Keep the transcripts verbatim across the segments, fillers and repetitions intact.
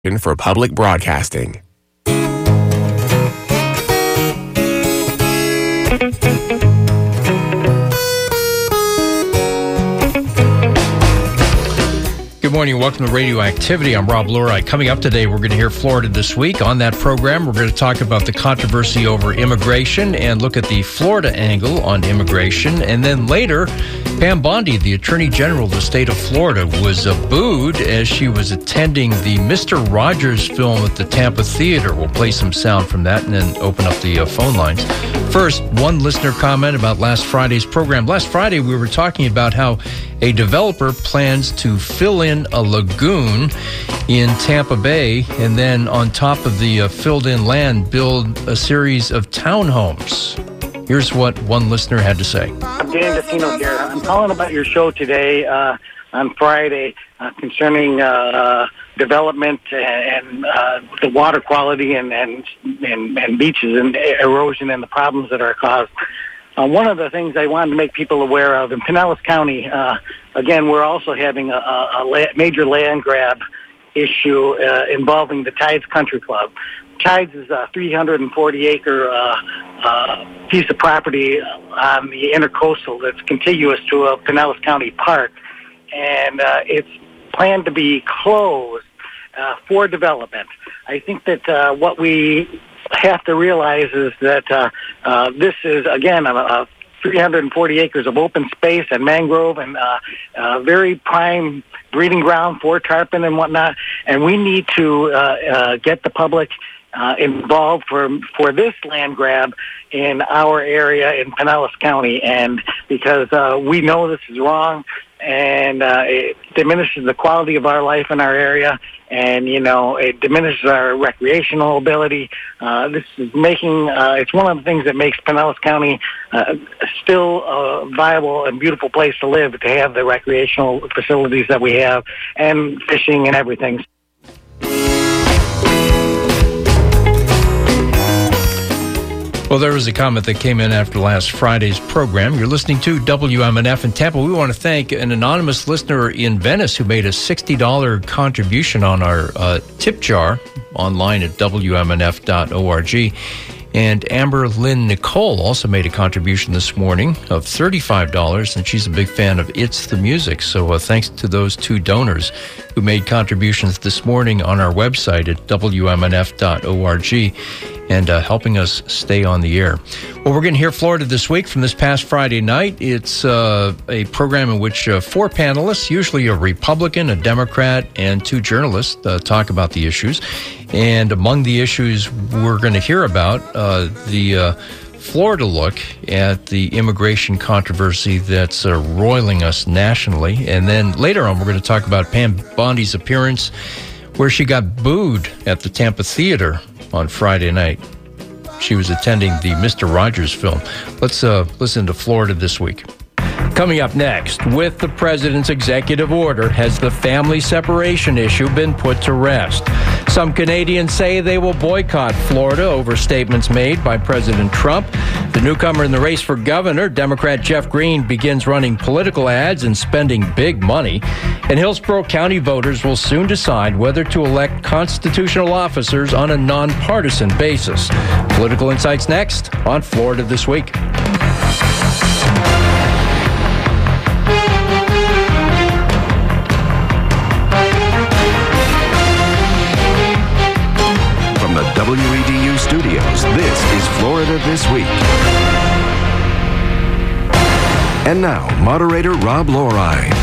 for public broadcasting. Good morning. Welcome to Radioactivity. I'm Rob Lurie. Coming up today, we're going to hear Florida This Week. On that program, we're going to talk about the controversy over immigration and look at the Florida angle on immigration. And then later, Pam Bondi, the Attorney General of the state of Florida, was uh, booed as she was attending the Mister Rogers film at the Tampa Theater. We'll play some sound from that and then open up the uh, phone lines. First, one listener comment about last Friday's program. Last Friday, we were talking about how a developer plans to fill in a lagoon in Tampa Bay and then on top of the uh, filled-in land build a series of townhomes. Here's what one listener had to say. I'm Dan Gattino here. I'm calling about your show today uh, on Friday uh, concerning uh, development and uh, the water quality and, and, and, and beaches and erosion and the problems that are caused. Uh, one of the things I wanted to make people aware of, in Pinellas County, uh, again, we're also having a, a, a la- major land grab issue uh, involving the Tides Country Club. Tides is a three hundred forty acre uh, uh, piece of property on the intercoastal that's contiguous to a Pinellas County park, and uh, it's planned to be closed uh, for development. I think that uh, what we have to realize is that uh, uh, this is, again, a, a three hundred forty acres of open space and mangrove and uh, uh, very prime breeding ground for tarpon and whatnot, and we need to uh, uh, get the public Uh, involved for for this land grab in our area in Pinellas County, and because uh, we know this is wrong, and uh, it diminishes the quality of our life in our area, and you know it diminishes our recreational ability. Uh, this is making uh, it's one of the things that makes Pinellas County uh, still a viable and beautiful place to live, to have the recreational facilities that we have and fishing and everything. Well, there was a comment that came in after last Friday's program. You're listening to W M N F in Tampa. We want to thank an anonymous listener in Venice who made a sixty dollars contribution on our uh, tip jar online at W M N F dot org. And Amber Lynn Nicole also made a contribution this morning of thirty-five dollars, and she's a big fan of It's the Music. So uh, thanks to those two donors who made contributions this morning on our website at W M N F dot org and uh, helping us stay on the air. Well, we're going to hear Florida This Week from this past Friday night. It's uh, a program in which uh, four panelists, usually a Republican, a Democrat, and two journalists, uh, talk about the issues. And among the issues we're going to hear about, uh, the uh, Florida look at the immigration controversy that's uh, roiling us nationally. And then later on, we're going to talk about Pam Bondi's appearance where she got booed at the Tampa Theater on Friday night. She was attending the Mister Rogers film. Let's uh, listen to Florida This Week. Coming up next, with the president's executive order, has the family separation issue been put to rest? Some Canadians say they will boycott Florida over statements made by President Trump. The newcomer in the race for governor, Democrat Jeff Green, begins running political ads and spending big money. And Hillsborough County voters will soon decide whether to elect constitutional officers on a nonpartisan basis. Political Insights next on Florida This Week. W E D U Studios, this is Florida This Week. And now, moderator Rob Lurie.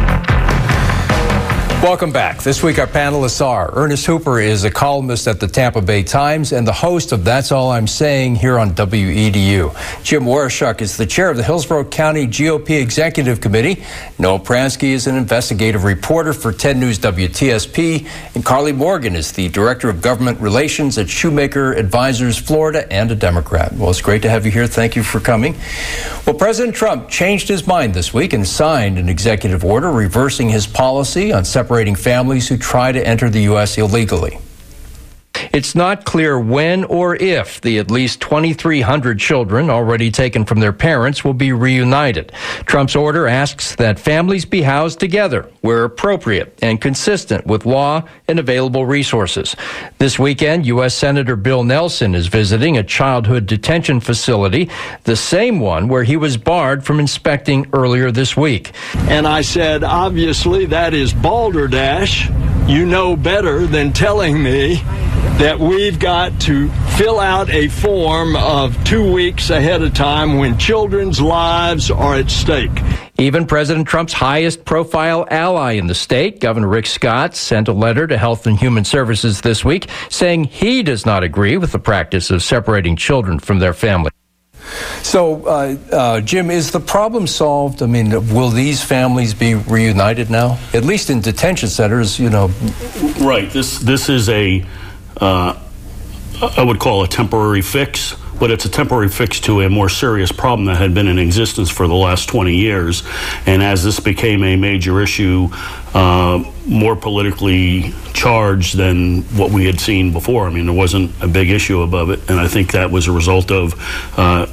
Welcome back. This week our panelists are Ernest Hooper is a columnist at the Tampa Bay Times and the host of That's All I'm Saying here on W E D U. Jim Warashuk is the chair of the Hillsborough County G O P Executive Committee. Noah Pransky is an investigative reporter for ten News W T S P. And Carly Morgan is the director of government relations at Shoemaker Advisors Florida and a Democrat. Well, it's great to have you here. Thank you for coming. Well, President Trump changed his mind this week and signed an executive order reversing his policy on separating families who try to enter the U S illegally. It's not clear when or if the at least twenty-three hundred children already taken from their parents will be reunited. Trump's order asks that families be housed together where appropriate and consistent with law and available resources. This weekend, U S Senator Bill Nelson is visiting a childhood detention facility, the same one where he was barred from inspecting earlier this week. And I said, obviously, that is balderdash. You know better than telling me that we've got to fill out a form of two weeks ahead of time when children's lives are at stake. Even President Trump's highest profile ally in the state, Governor Rick Scott, sent a letter to Health and Human Services this week saying he does not agree with the practice of separating children from their family. So, uh, uh, Jim, is the problem solved? I mean, will these families be reunited now? At least in detention centers, you know. Right. This this is a, uh, I would call a temporary fix, but it's a temporary fix to a more serious problem that had been in existence for the last twenty years. And as this became a major issue, uh, more politically charged than what we had seen before. I mean, there wasn't a big issue above it, and I think that was a result of uh,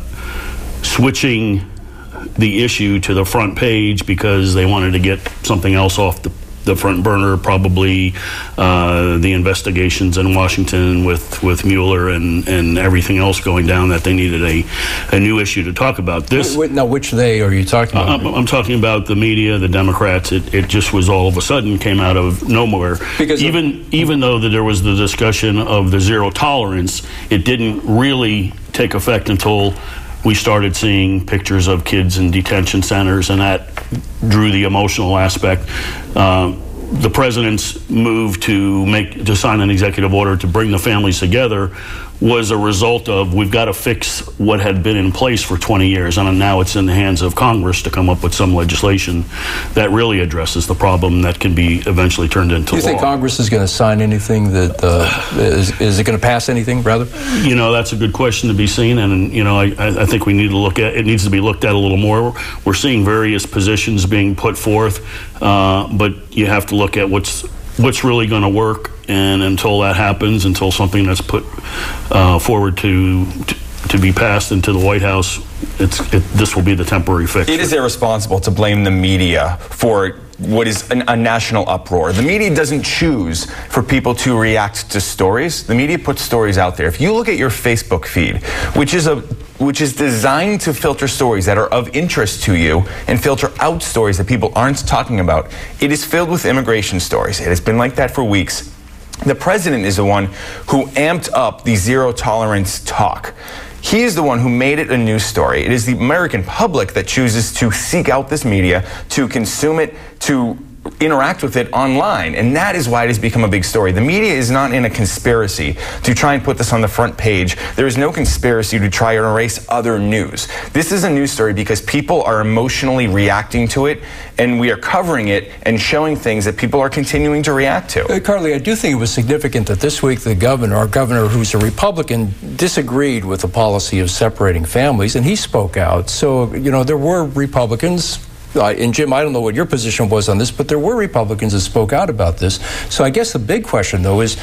switching the issue to the front page because they wanted to get something else off the the front burner, probably uh, the investigations in Washington with, with Mueller and, and everything else going down, that they needed a, a new issue to talk about. This wait, wait, now, which they are you talking about? Uh, I'm, I'm talking about the media, the Democrats. It, it just was all of a sudden came out of nowhere. Because even of, even though that there was the discussion of the zero tolerance, it didn't really take effect until we started seeing pictures of kids in detention centers, and that drew the emotional aspect. Uh, the president's move to make to sign an executive order to bring the families together was a result of we've got to fix what had been in place for twenty years, and now it's in the hands of Congress to come up with some legislation that really addresses the problem that can be eventually turned into law. Do you think Congress is going to sign anything that uh, is, is it going to pass anything, rather? You know, that's a good question to be seen, and you know, I, I think we need to look at it. Needs to be looked at a little more. We're seeing various positions being put forth, uh, but you have to look at what's what's really going to work. And until that happens, until something that's put uh, forward to, to to be passed into the White House, it's it, this will be the temporary fix. It is irresponsible to blame the media for what is an, a national uproar. The media doesn't choose for people to react to stories. The media puts stories out there. If you look at your Facebook feed, which is a which is designed to filter stories that are of interest to you and filter out stories that people aren't talking about, it is filled with immigration stories. It has been like that for weeks. The president is the one who amped up the zero tolerance talk. He is the one who made it a news story. It is the American public that chooses to seek out this media, to consume it, to interact with it online, and that is why it has become a big story. The media is not in a conspiracy to try and put this on the front page. There is no conspiracy to try and erase other news. This is a news story because people are emotionally reacting to it, and we are covering it and showing things that people are continuing to react to. Uh, Carly, I do think it was significant that this week the governor, our governor who's a Republican, disagreed with the policy of separating families, and he spoke out. So, you know, there were Republicans, Uh, and Jim, I don't know what your position was on this, but there were Republicans that spoke out about this. So I guess the big question, though, is,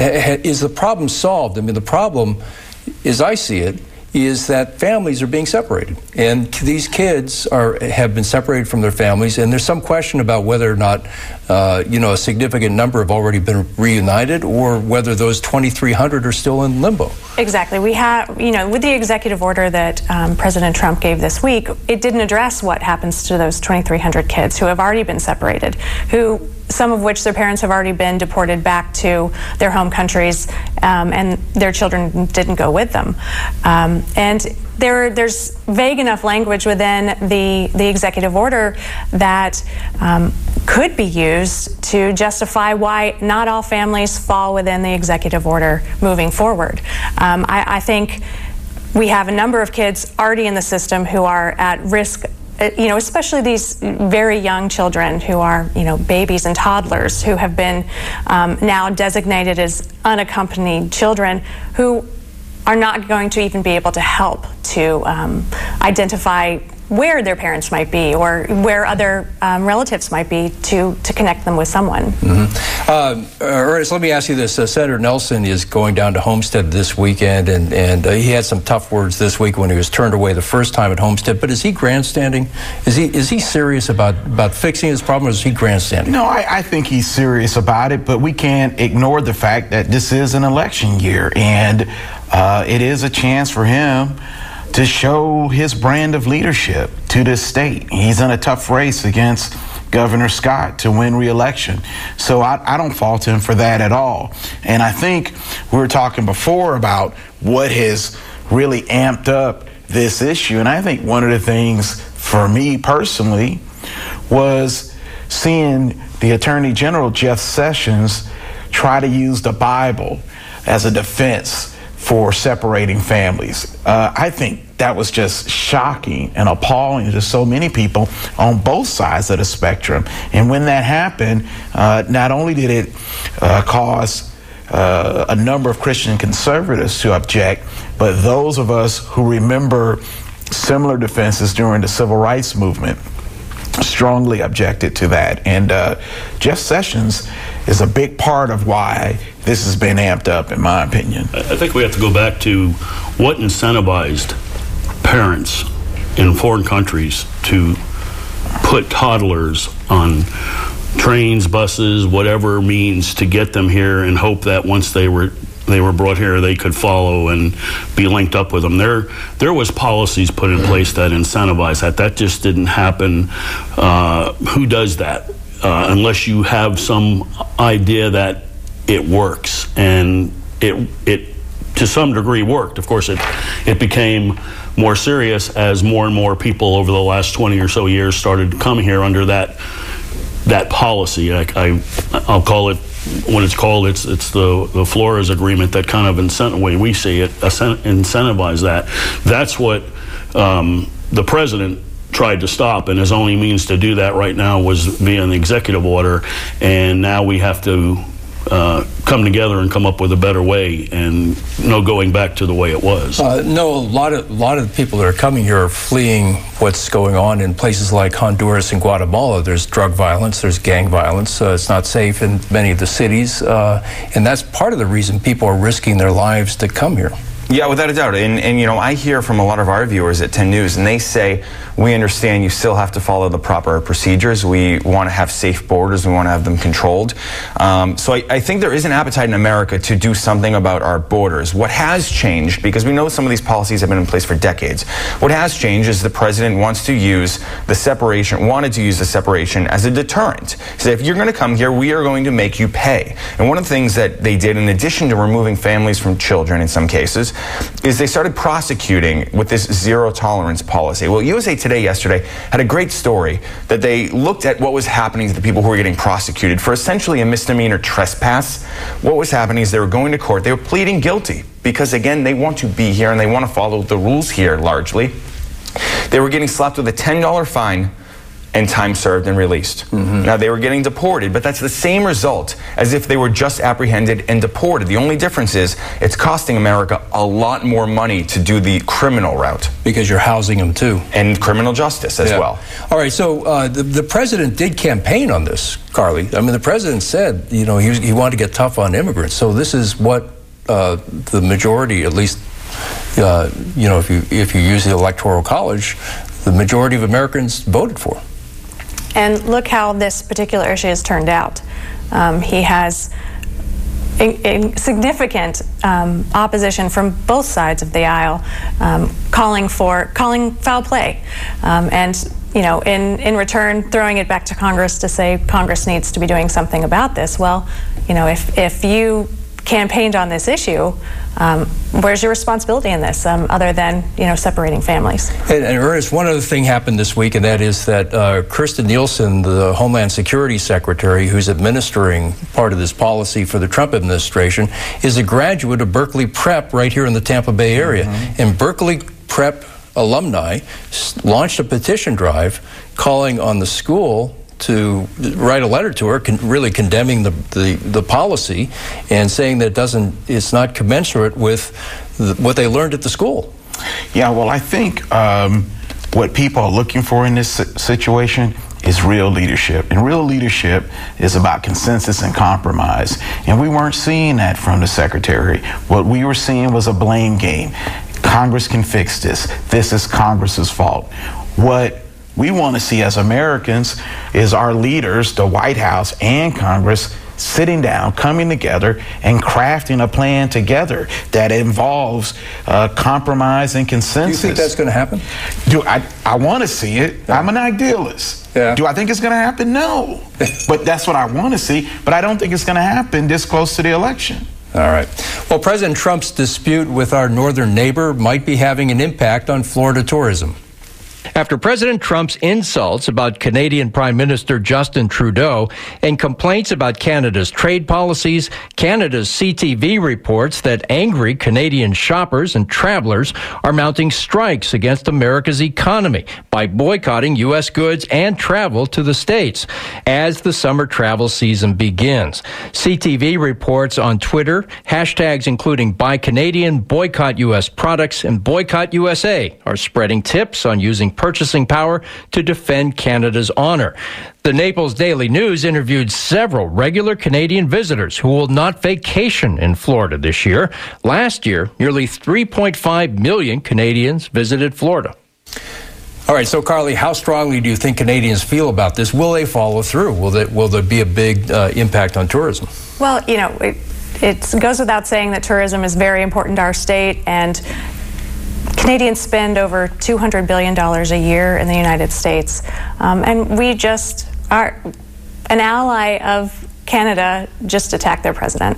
is the problem solved? I mean, the problem, as I see it, is that families are being separated. And these kids are have been separated from their families, and there's some question about whether or not, uh, you know, a significant number have already been reunited, or whether those twenty-three hundred are still in limbo. Exactly. We have, you know, with the executive order that um, President Trump gave this week, it didn't address what happens to those twenty-three hundred kids who have already been separated, who some of which their parents have already been deported back to their home countries, um, and their children didn't go with them. Um, and there, there's vague enough language within the, the executive order that um, could be used to justify why not all families fall within the executive order moving forward. Um, I, I think we have a number of kids already in the system who are at risk, you know, especially these very young children who are, you know, babies and toddlers who have been um, now designated as unaccompanied children, who are not going to even be able to help to um, identify where their parents might be or where other um, relatives might be to, to connect them with someone. Mm-hmm. uh, Ernest, let me ask you this. Uh, Senator Nelson is going down to Homestead this weekend, and, and uh, he had some tough words this week when he was turned away the first time at Homestead. But is he grandstanding? Is he is he serious about, about fixing his problem, or is he grandstanding? No, I, I think he's serious about it, but we can't ignore the fact that this is an election year, and uh, it is a chance for him to show his brand of leadership to this state. He's in a tough race against Governor Scott to win re-election. So I, I don't fault him for that at all. And I think we were talking before about what has really amped up this issue. And I think one of the things for me personally was seeing the Attorney General, Jeff Sessions, try to use the Bible as a defense for separating families. Uh, I think that was just shocking and appalling to so many people on both sides of the spectrum. And when that happened, uh, not only did it uh, cause uh, a number of Christian conservatives to object, but those of us who remember similar defenses during the civil rights movement strongly objected to that. And uh, Jeff Sessions is a big part of why this has been amped up, in my opinion. I think we have to go back to what incentivized parents in foreign countries to put toddlers on trains, buses, whatever means to get them here and hope that once they were they were brought here, they could follow and be linked up with them. There, there was policies put in place that incentivized that. That just didn't happen. Uh, who does that? Uh, unless you have some idea that it works, and it it to some degree worked. Of course, it it became more serious as more and more people over the last twenty or so years started to come here under that that policy. I, I I'll call it. When it's called, it's it's the, the Flores Agreement that kind of incent the way we see it, incentivize that. That's what um, the president tried to stop, and his only means to do that right now was via an executive order. And now we have to uh, come together and come up with a better way, and no going back to the way it was. Uh, no, a lot of a lot of the people that are coming here are fleeing what's going on in places like Honduras and Guatemala. There's drug violence, there's gang violence. Uh, it's not safe in many of the cities, uh, and that's part of the reason people are risking their lives to come here. Yeah, without a doubt. And, and, you know, I hear from a lot of our viewers at ten News, and they say, we understand you still have to follow the proper procedures. We want to have safe borders. We want to have them controlled. Um, so I, I think there is an appetite in America to do something about our borders. What has changed, because we know some of these policies have been in place for decades, what has changed is the president wants to use the separation, wanted to use the separation as a deterrent. So if you're going to come here, we are going to make you pay. And one of the things that they did, in addition to removing families from children in some cases, is they started prosecuting with this zero tolerance policy. Well, U S A Today yesterday had a great story that they looked at what was happening to the people who were getting prosecuted for essentially a misdemeanor trespass. What was happening is they were going to court, they were pleading guilty because, again, they want to be here and they want to follow the rules here largely. They were getting slapped with a ten dollar fine and time served and released. Mm-hmm. Now, they were getting deported, but that's the same result as if they were just apprehended and deported. The only difference is it's costing America a lot more money to do the criminal route. Because you're housing them, too. And criminal justice as yeah. well. All right, so uh, the, the president did campaign on this, Carly. I mean, the president said, you know, he, was, he wanted to get tough on immigrants. So this is what uh, the majority, at least, uh, you know, if you, if you use the Electoral College, the majority of Americans voted for. And look how this particular issue has turned out. Um, he has a, a significant um, opposition from both sides of the aisle, um, calling for calling foul play, um, and you know, in in return, throwing it back to Congress to say Congress needs to be doing something about this. Well, you know, if if you campaigned on this issue, um, where's your responsibility in this, um, other than, you know, separating families? And, and Ernest, one other thing happened this week, and that is that uh, Kirstjen Nielsen, the Homeland Security Secretary, who's administering part of this policy for the Trump administration, is a graduate of Berkeley Prep right here in the Tampa Bay area. Mm-hmm. And Berkeley Prep alumni launched a petition drive calling on the school to write a letter to her, con really condemning the, the, the policy and saying that it doesn't, it's not commensurate with the, what they learned at the school. Yeah, well, I think um, what people are looking for in this situation is real leadership. And real leadership is about consensus and compromise. And we weren't seeing that from the secretary. What we were seeing was a blame game. Congress can fix this. This is Congress's fault. What we want to see as Americans is our leaders, the White House and Congress, sitting down, coming together, and crafting a plan together that involves uh, compromise and consensus. Do you think that's going to happen? Do I? I want to see it. Yeah. I'm an idealist. Yeah. Do I think it's going to happen? No. But that's what I want to see. But I don't think it's going to happen this close to the election. All right. Well, President Trump's dispute with our northern neighbor might be having an impact on Florida tourism. After President Trump's insults about Canadian Prime Minister Justin Trudeau and complaints about Canada's trade policies, Canada's C T V reports that angry Canadian shoppers and travelers are mounting strikes against America's economy by boycotting U S goods and travel to the States as the summer travel season begins. C T V reports on Twitter, hashtags including Buy Canadian, Boycott U S Products, and Boycott U S A are spreading tips on using purchasing power to defend Canada's honor. The Naples Daily News interviewed several regular Canadian visitors who will not vacation in Florida this year. Last year, nearly three point five million Canadians visited Florida. All right, so Carly, how strongly do you think Canadians feel about this? Will they follow through? Will, they, will there be a big uh, impact on tourism? Well, you know, it, it goes without saying that tourism is very important to our state, and Canadians spend over two hundred billion dollars a year in the United States, um, and we just are an ally of Canada just attacked their president.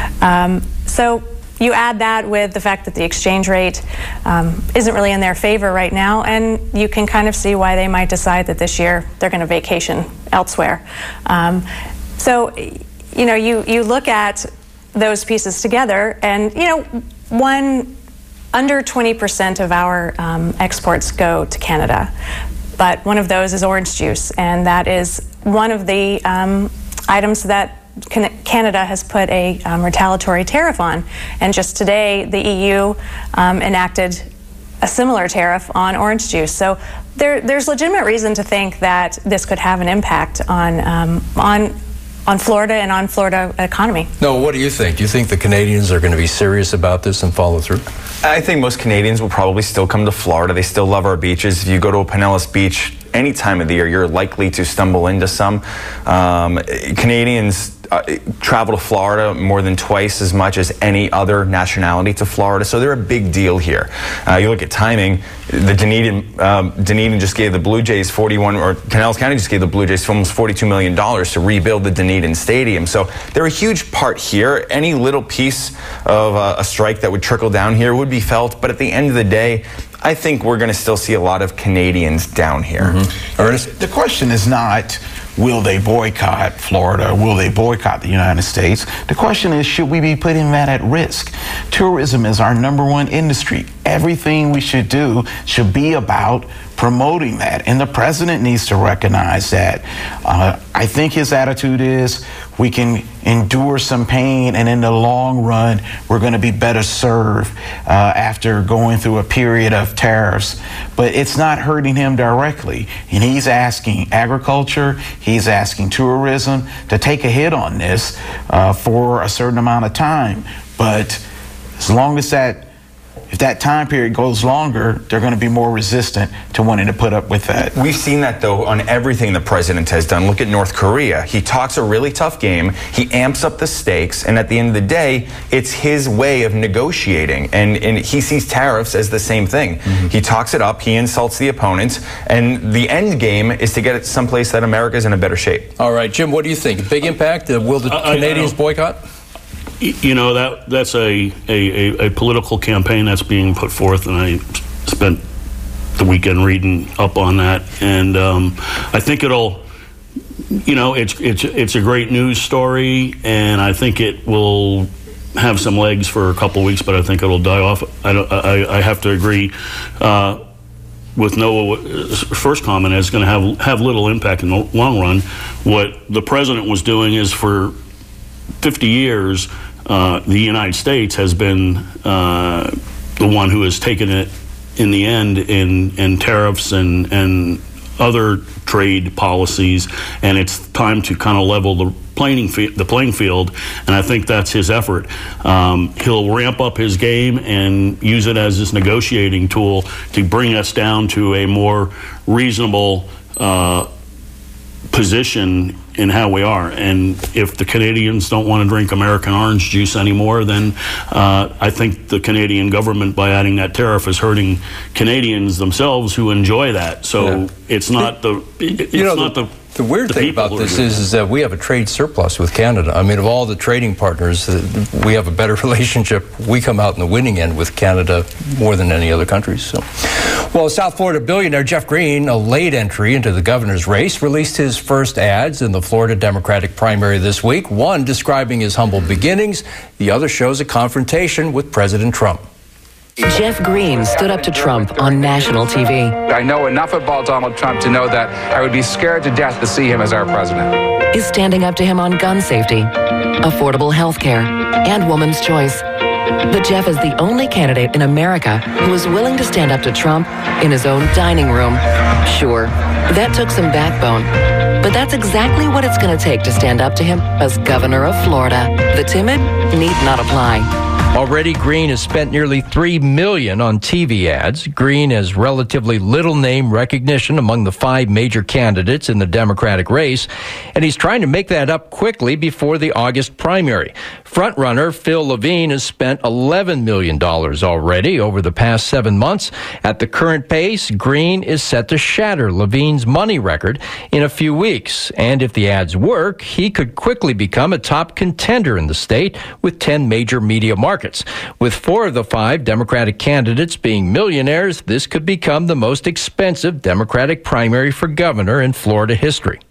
Um, so you add that with the fact that the exchange rate um, isn't really in their favor right now, and you can kind of see why they might decide that this year they're going to vacation elsewhere. Um, so, you know, you, you look at those pieces together, and, you know, one, under twenty percent of our um, exports go to Canada, but one of those is orange juice, and that is one of the um, items that Canada has put a um, retaliatory tariff on. And just today, the E U um, enacted a similar tariff on orange juice. So there, there's legitimate reason to think that this could have an impact on um, on on Florida and on Florida economy. No, what do you think? Do you think the Canadians are going to be serious about this and follow through? I think most Canadians will probably still come to Florida. They still love our beaches. If you go to a Pinellas Beach any time of the year, you're likely to stumble into some. Um, Canadians uh, travel to Florida more than twice as much as any other nationality to Florida, so they're a big deal here. Uh, you look at timing, the Dunedin, um, Dunedin just gave the Blue Jays forty-one, or Pinellas County just gave the Blue Jays almost forty-two million dollars to rebuild the Dunedin Stadium. So they're a huge part here. Any little piece of uh, a strike that would trickle down here would be felt, but at the end of the day, I think we're going to still see a lot of Canadians down here. Mm-hmm. Ernest? The question is not, will they boycott Florida? Will they boycott the United States? The question is, should we be putting that at risk? Tourism is our number one industry. Everything we should do should be about promoting that. And the president needs to recognize that. Uh, I think his attitude is we can endure some pain, and in the long run, we're going to be better served uh, after going through a period of tariffs. But it's not hurting him directly. And he's asking agriculture, he's asking tourism to take a hit on this uh, for a certain amount of time. But as long as that If that time period goes longer, they're going to be more resistant to wanting to put up with that. We've seen that, though, on everything the president has done. Look at North Korea. He talks a really tough game. He amps up the stakes. And at the end of the day, it's his way of negotiating. And, and he sees tariffs as the same thing. Mm-hmm. He talks it up. He insults the opponents. And the end game is to get it someplace that America's in a better shape. All right, Jim, what do you think? Big impact? Uh, will the I, Canadians I boycott? You know, that that's a, a, a political campaign that's being put forth, and I spent the weekend reading up on that. And um, I think it'll, you know, it's it's it's a great news story, and I think it will have some legs for a couple weeks, but I think it'll die off. I, don't, I, I have to agree uh, with Noah's first comment. It's going to have have little impact in the long run. What the president was doing is, for fifty years, Uh, the United States has been uh, the one who has taken it in the end in, in tariffs and, and other trade policies, and it's time to kind of level the playing field, the playing field, and I think that's his effort. Um, he'll ramp up his game and use it as his negotiating tool to bring us down to a more reasonable uh, position in how we are. And if the Canadians don't want to drink American orange juice anymore, then uh, I think the Canadian government, by adding that tariff, is hurting Canadians themselves who enjoy that. So yeah. it's not the it's you know, not the, the the weird the thing about this is, is that we have a trade surplus with Canada. I mean, of all the trading partners, uh, we have a better relationship. We come out in the winning end with Canada more than any other countries. So. Well, South Florida billionaire Jeff Green, a late entry into the governor's race, released his first ads in the Florida Democratic primary this week, one describing his humble beginnings, the other shows a confrontation with President Trump. Jeff Green stood up to Trump on national T V. I know enough about Donald Trump to know that I would be scared to death to see him as our president. Is standing up to him on gun safety, affordable health care, and woman's choice. But Jeff is the only candidate in America who is willing to stand up to Trump in his own dining room. Sure, that took some backbone, but that's exactly what it's going to take to stand up to him as governor of Florida. The timid need not apply. Already, Green has spent nearly three million dollars on T V ads. Green has relatively little name recognition among the five major candidates in the Democratic race, and he's trying to make that up quickly before the August primary. Frontrunner Phil Levine has spent eleven million dollars already over the past seven months. At the current pace, Green is set to shatter Levine's money record in a few weeks. And if the ads work, he could quickly become a top contender in the state with ten major media markets. With four of the five Democratic candidates being millionaires, this could become the most expensive Democratic primary for governor in Florida history.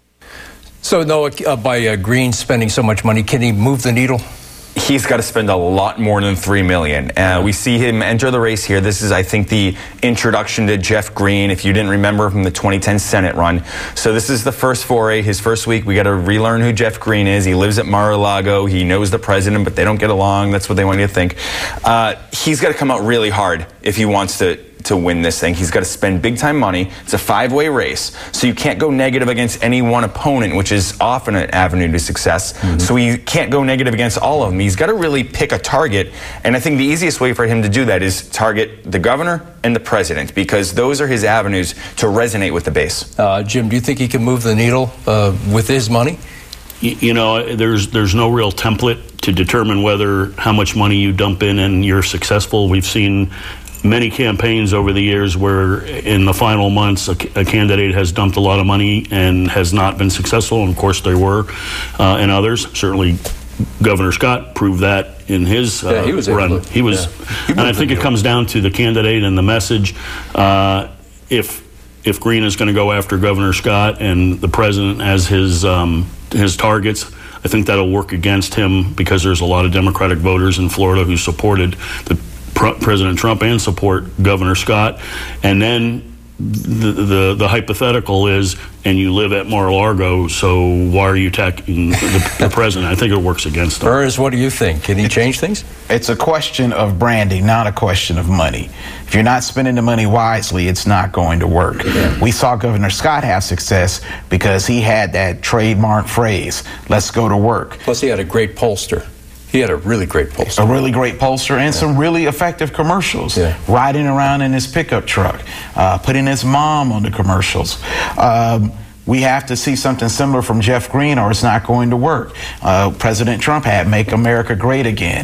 So, Noah, uh, by uh, Green spending so much money, can he move the needle? He's got to spend a lot more than three million dollars. Uh, we see him enter the race here. This is, I think, the introduction to Jeff Green, if you didn't remember from the twenty ten Senate run. So this is the first foray, his first week. We got to relearn who Jeff Green is. He lives at Mar-a-Lago. He knows the president, but they don't get along. That's what they want you to think. Uh, he's got to come out really hard if he wants to to win this thing. He's got to spend big time money. It's a five-way race, so you can't go negative against any one opponent, which is often an avenue to success. Mm-hmm. So he can't go negative against all of them. He's got to really pick a target, and I think the easiest way for him to do that is target the governor and the president, because those are his avenues to resonate with the base. Uh, Jim, do you think he can move the needle uh, with his money? You, you know, there's there's no real template to determine whether how much money you dump in and you're successful. We've seen many campaigns over the years where in the final months a, a candidate has dumped a lot of money and has not been successful, and of course there were uh, and others. Certainly Governor Scott proved that in his uh, yeah, he was run. To, he was, yeah. and I think it comes down to the candidate and the message. Uh, if if Green is going to go after Governor Scott and the president as his um, his targets, I think that'll work against him, because there's a lot of Democratic voters in Florida who supported the President Trump and support Governor Scott. And then the, the the hypothetical is, and you live at Mar-a-Lago, so why are you attacking the, the president? I think it works against him. Burrs, what do you think? Can he change things? It's a question of branding, not a question of money. If you're not spending the money wisely, it's not going to work. Yeah. We saw Governor Scott have success because he had that trademark phrase, let's go to work. Plus, he had a great pollster. He had a really great pollster. A really great pollster and yeah. some really effective commercials. Yeah. Riding around in his pickup truck, uh, putting his mom on the commercials. Um, we have to see something similar from Jeff Green, or it's not going to work. Uh, President Trump had Make America Great Again.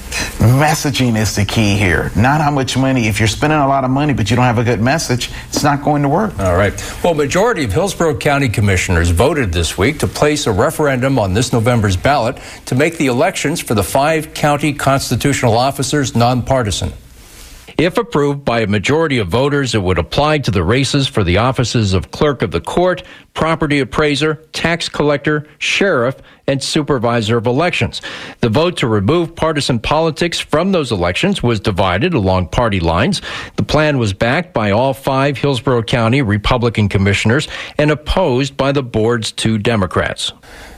Messaging is the key here, not how much money. If you're spending a lot of money but you don't have a good message, it's not going to work. All right. Well, majority of Hillsborough County commissioners voted this week to place a referendum on this November's ballot to make the elections for the five county constitutional officers nonpartisan. If approved by a majority of voters, it would apply to the races for the offices of clerk of the court, property appraiser, tax collector, sheriff, and supervisor of elections. The vote to remove partisan politics from those elections was divided along party lines. The plan was backed by all five Hillsborough County Republican commissioners and opposed by the board's two Democrats.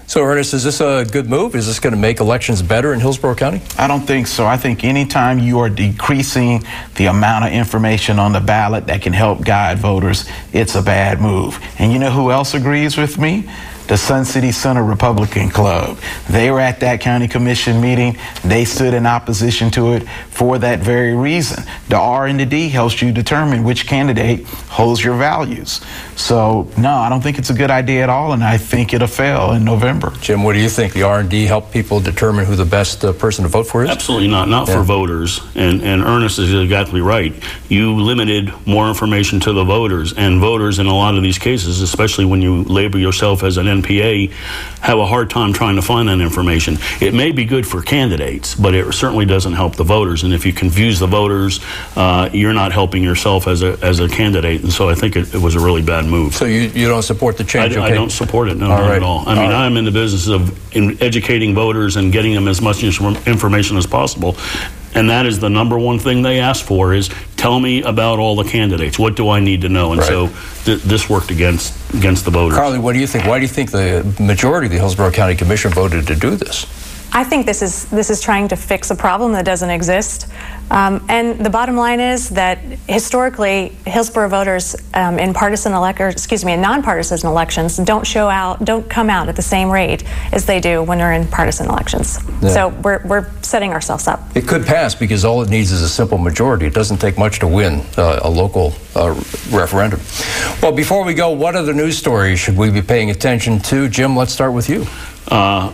So, Ernest, is this a good move? Is this going to make elections better in Hillsborough County? I don't think so. I think anytime you are decreasing the amount of information on the ballot that can help guide voters, it's a bad move. And you know who else agrees with me? The Sun City Center Republican Club. They were at that county commission meeting. They stood in opposition to it for that very reason. The R and the D helps you determine which candidate holds your values. So, no, I don't think it's a good idea at all, and I think it'll fail in November. Jim, what do you think? The R and D help people determine who the best uh, person to vote for is? Absolutely not. Not yeah. for voters. And, and Ernest is exactly right. You limited more information to the voters, and voters in a lot of these cases, especially when you label yourself as an N P A, have a hard time trying to find that information. It may be good for candidates, but it certainly doesn't help the voters. And if you confuse the voters, uh, you're not helping yourself as a as a candidate. And so I think it, it was a really bad move. So you, you don't support the change? I, okay. I don't support it, no, all not right. at all. I mean, all I'm in the business of in educating voters and getting them as much information as possible. And that is the number one thing they ask for is, tell me about all the candidates. What do I need to know? And right. so th- this worked against against the voters. Carly, what do you think? Why do you think the majority of the Hillsborough County Commission voted to do this? I think this is this is trying to fix a problem that doesn't exist. Um, and the bottom line is that historically, Hillsborough voters um, in partisan elect, or excuse me, in nonpartisan elections don't show out, don't come out at the same rate as they do when they're in partisan elections. Yeah. So we're we're setting ourselves up. It could pass because all it needs is a simple majority. It doesn't take much to win uh, a local uh, referendum. Well, before we go, what other news stories should we be paying attention to? Jim, let's start with you. Uh,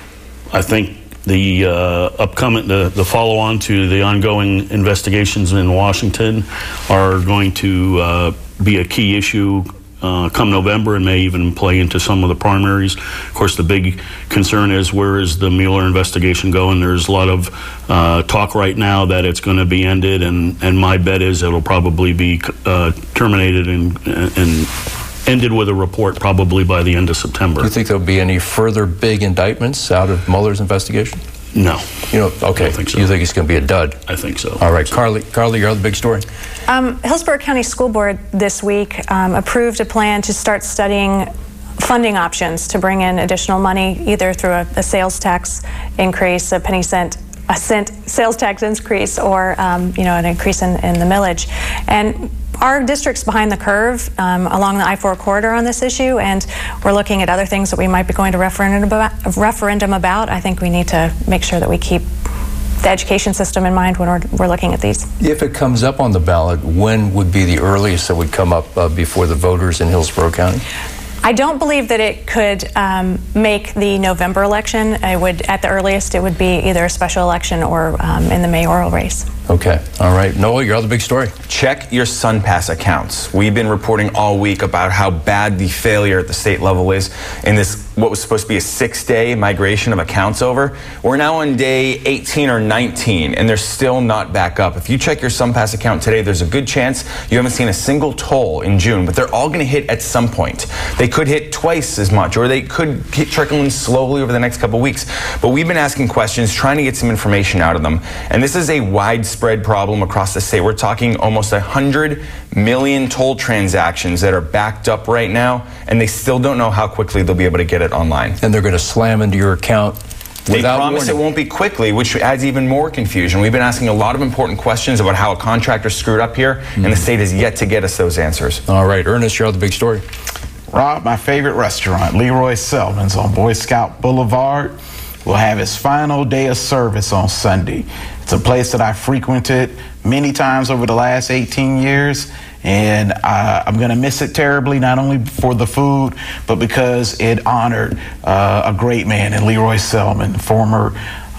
I think the uh, upcoming, the, the follow-on to the ongoing investigations in Washington are going to uh, be a key issue uh, come November and may even play into some of the primaries. Of course, the big concern is, where is the Mueller investigation going? There's a lot of uh, talk right now that it's going to be ended, and, and my bet is it'll probably be uh, terminated and, and ended with a report probably by the end of September. Do you think there'll be any further big indictments out of Mueller's investigation? No. You know, okay. I don't think so. You think it's going to be a dud? I think so. All right, Carly, Carly, your other big story. Um, Hillsborough County School Board this week um, approved a plan to start studying funding options to bring in additional money, either through a, a sales tax increase, a penny cent a cent sales tax increase, or um, you know, an increase in, in the millage. And our district's behind the curve um, along the I four corridor on this issue, and we're looking at other things that we might be going to referendum about. Referendum about. I think we need to make sure that we keep the education system in mind when we're, we're looking at these. If it comes up on the ballot, when would be the earliest it would come up uh, before the voters in Hillsborough County? I don't believe that it could um, make the November election. I would, at the earliest, it would be either a special election or um, in the mayoral race. Okay. All right. Noah, your other big story. Check your SunPass accounts. We've been reporting all week about how bad the failure at the state level is in this, what was supposed to be a six-day migration of accounts over. We're now on day eighteen or nineteen, and they're still not back up. If you check your SunPass account today, there's a good chance you haven't seen a single toll in June, but they're all going to hit at some point. They could hit twice as much, or they could keep trickling slowly over the next couple weeks. But we've been asking questions, trying to get some information out of them. And this is a widespread problem across the state. We're talking almost one hundred million toll transactions that are backed up right now, and they still don't know how quickly they'll be able to get it online. And they're going to slam into your account They promise warning. It won't be quickly, which adds even more confusion. We've been asking a lot of important questions about how a contractor screwed up here, mm-hmm. and the state has yet to get us those answers. All right, Ernest, your other big story. Rob, my favorite restaurant, Leroy Selman's on Boy Scout Boulevard, will have its final day of service on Sunday. It's a place that I frequented many times over the last eighteen years, and uh, I'm going to miss it terribly, not only for the food, but because it honored uh, a great man in Leroy Selman, former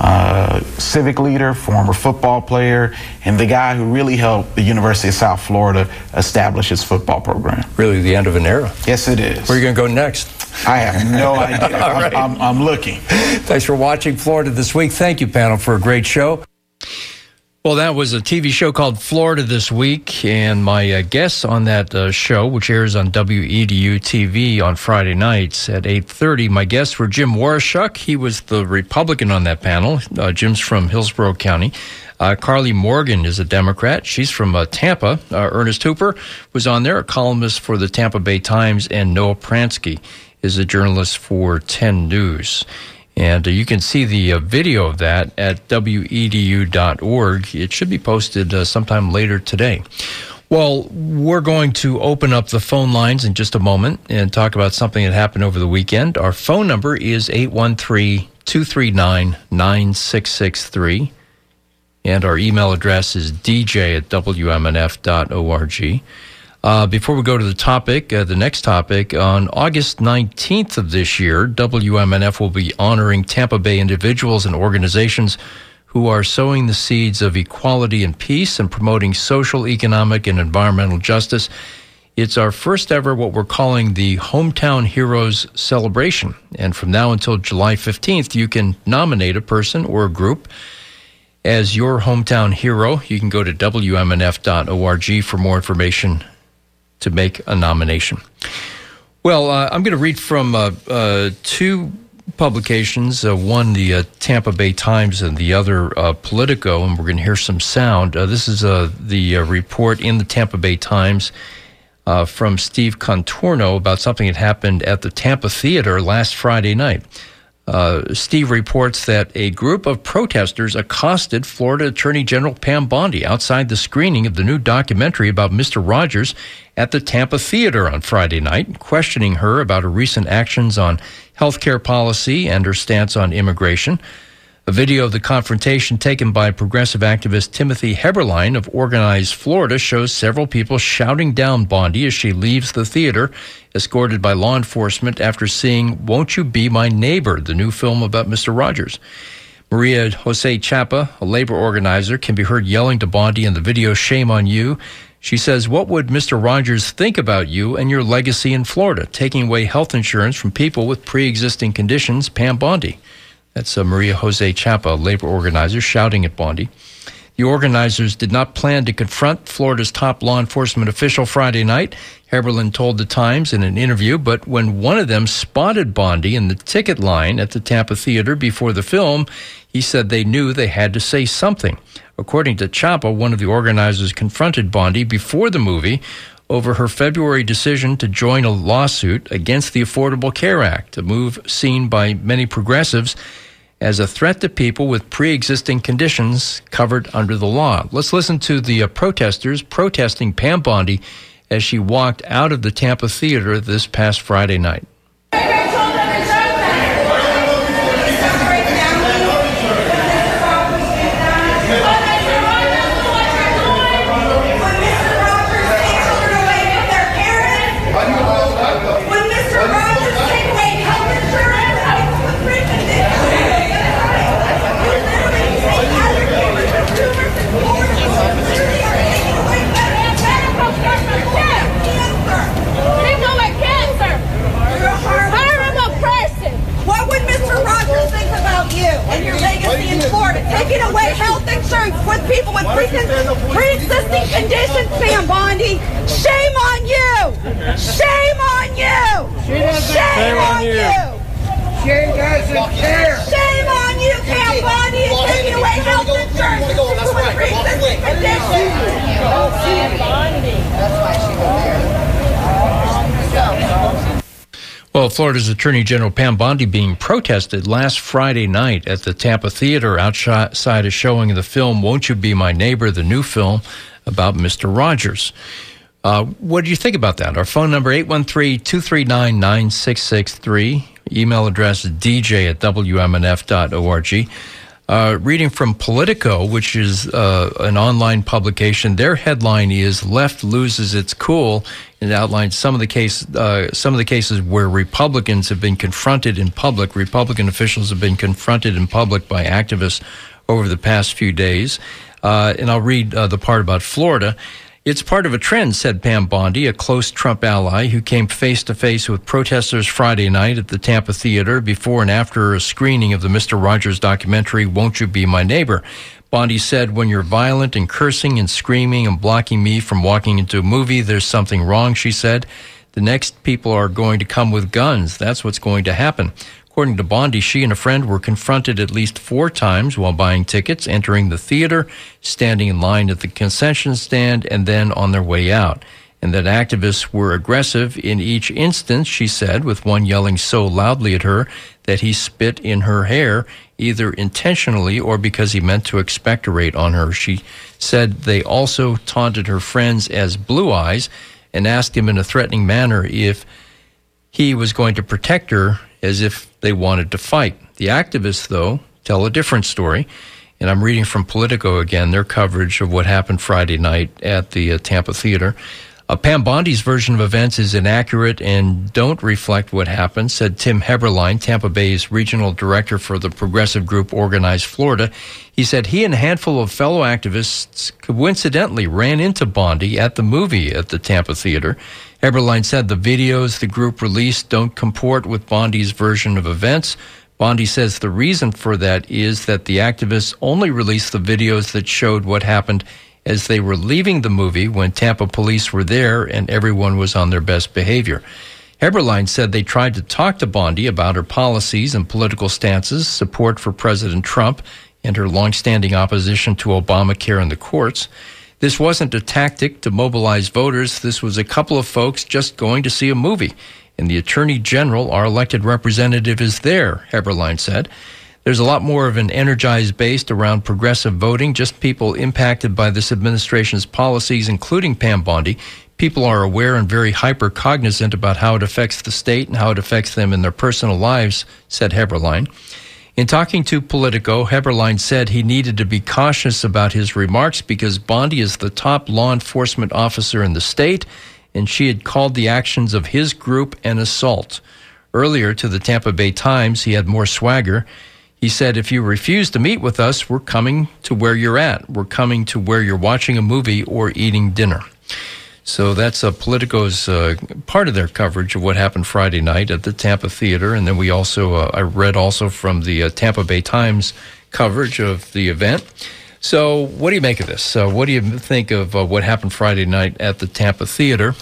uh, civic leader, former football player, and the guy who really helped the University of South Florida establish its football program. Really the end of an era. Yes, it is. Where are you going to go next? I have no idea. I'm, right. I'm, I'm looking. Thanks for watching Florida This Week. Thank you, panel, for a great show. Well, that was a T V show called Florida This Week, and my uh, guests on that uh, show, which airs on W E D U T V on Friday nights at eight thirty, my guests were Jim Waurishuk. He was the Republican on that panel. Uh, Jim's from Hillsborough County. Uh, Carly Morgan is a Democrat. She's from uh, Tampa. Uh, Ernest Hooper was on there, a columnist for the Tampa Bay Times, and Noah Pransky is a journalist for ten News. And uh, you can see the uh, video of that at W E D U dot org. It should be posted uh, sometime later today. Well, we're going to open up the phone lines in just a moment and talk about something that happened over the weekend. Our phone number is eight one three, two three nine, nine six six three. And our email address is d j at w m n f dot org. Uh, before we go to the topic, uh, the next topic, on August nineteenth of this year, W M N F will be honoring Tampa Bay individuals and organizations who are sowing the seeds of equality and peace and promoting social, economic, and environmental justice. It's our first ever what we're calling the Hometown Heroes Celebration. And from now until July fifteenth, you can nominate a person or a group as your hometown hero. You can go to w m n f dot org for more information to make a nomination. Well, uh, I'm going to read from uh, uh, two publications, uh, one the uh, Tampa Bay Times and the other uh, Politico, and we're going to hear some sound. Uh, this is uh, the uh, report in the Tampa Bay Times uh, from Steve Contorno about something that happened at the Tampa Theater last Friday night. Uh, Steve reports that a group of protesters accosted Florida Attorney General Pam Bondi outside the screening of the new documentary about Mister Rogers at the Tampa Theater on Friday night, questioning her about her recent actions on healthcare policy and her stance on immigration. A video of the confrontation taken by progressive activist Timothy Heberlein of Organized Florida shows several people shouting down Bondi as she leaves the theater, escorted by law enforcement after seeing Won't You Be My Neighbor, the new film about Mister Rogers. Maria Jose Chapa, a labor organizer, can be heard yelling to Bondi in the video, "Shame on you." She says, "What would Mister Rogers think about you and your legacy in Florida, taking away health insurance from people with pre-existing conditions?" Pam Bondi. That's uh, Maria Jose Chapa, a labor organizer, shouting at Bondi. The organizers did not plan to confront Florida's top law enforcement official Friday night, Heberlein told the Times in an interview, but when one of them spotted Bondi in the ticket line at the Tampa Theater before the film, he said they knew they had to say something. According to Chapa, one of the organizers confronted Bondi before the movie over her February decision to join a lawsuit against the Affordable Care Act, a move seen by many progressives as a threat to people with pre-existing conditions covered under the law. Let's listen to the uh, protesters protesting Pam Bondi as she walked out of the Tampa Theater this past Friday night. Taking away health insurance with people with pre-existing conditions, Pam Bondi. Shame on you! Shame on you! Shame on you! She doesn't care. Shame on you, Pam Bondi, is taking away health insurance with people with pre-existing conditions. That's why she won't care. Well, Florida's Attorney General Pam Bondi being protested last Friday night at the Tampa Theater outside a showing of the film Won't You Be My Neighbor, the new film about Mister Rogers. Uh, what do you think about that? Our phone number, eight one three, two three nine, nine six six three. Email address is d j at w m n f dot org. Uh, reading from Politico, which is uh, an online publication, their headline is "Left Loses Its Cool." It outlines some of the case, uh, some of the cases where Republicans have been confronted in public. Republican officials have been confronted in public by activists over the past few days. Uh, and I'll read uh, the part about Florida. "It's part of a trend," said Pam Bondi, a close Trump ally who came face-to-face with protesters Friday night at the Tampa Theater before and after a screening of the Mister Rogers documentary, Won't You Be My Neighbor. Bondi said, "When you're violent and cursing and screaming and blocking me from walking into a movie, there's something wrong," she said. "The next people are going to come with guns. That's what's going to happen." According to Bondi, she and a friend were confronted at least four times while buying tickets, entering the theater, standing in line at the concession stand, and then on their way out. and that activists were aggressive in each instance, she said, with one yelling so loudly at her that he spit in her hair, either intentionally or because he meant to expectorate on her. She said they also taunted her friends as Blue Eyes and asked him in a threatening manner if he was going to protect her, as if they wanted to fight. The activists, though, tell a different story. And I'm reading from Politico again, their coverage of what happened Friday night at the uh, Tampa Theater. Uh, Pam Bondi's version of events is inaccurate and don't reflect what happened, said Tim Heberlein, Tampa Bay's regional director for the progressive group Organized Florida. He said he and a handful of fellow activists coincidentally ran into Bondi at the movie at the Tampa Theater. Heberlein said the videos the group released don't comport with Bondi's version of events. Bondi says the reason for that is that the activists only released the videos that showed what happened as they were leaving the movie when Tampa police were there and everyone was on their best behavior. Heberlein said they tried to talk to Bondi about her policies and political stances, support for President Trump, and her longstanding opposition to Obamacare in the courts. This wasn't a tactic to mobilize voters. This was a couple of folks just going to see a movie. And the Attorney General, our elected representative, is there, Heberlein said. There's a lot more of an energized base around progressive voting, just people impacted by this administration's policies, including Pam Bondi. People are aware and very hyper-cognizant about how it affects the state and how it affects them in their personal lives, said Heberlein. In talking to Politico, Heberlein said he needed to be cautious about his remarks because Bondi is the top law enforcement officer in the state, and she had called the actions of his group an assault. Earlier to the Tampa Bay Times, he had more swagger. He said, if you refuse to meet with us, we're coming to where you're at. We're coming to where you're watching a movie or eating dinner. So that's uh, Politico's uh, part of their coverage of what happened Friday night at the Tampa Theater. And then we also, uh, I read also from the uh, Tampa Bay Times coverage of the event. So what do you make of this? Uh, what do you think of uh, what happened Friday night at the Tampa Theater?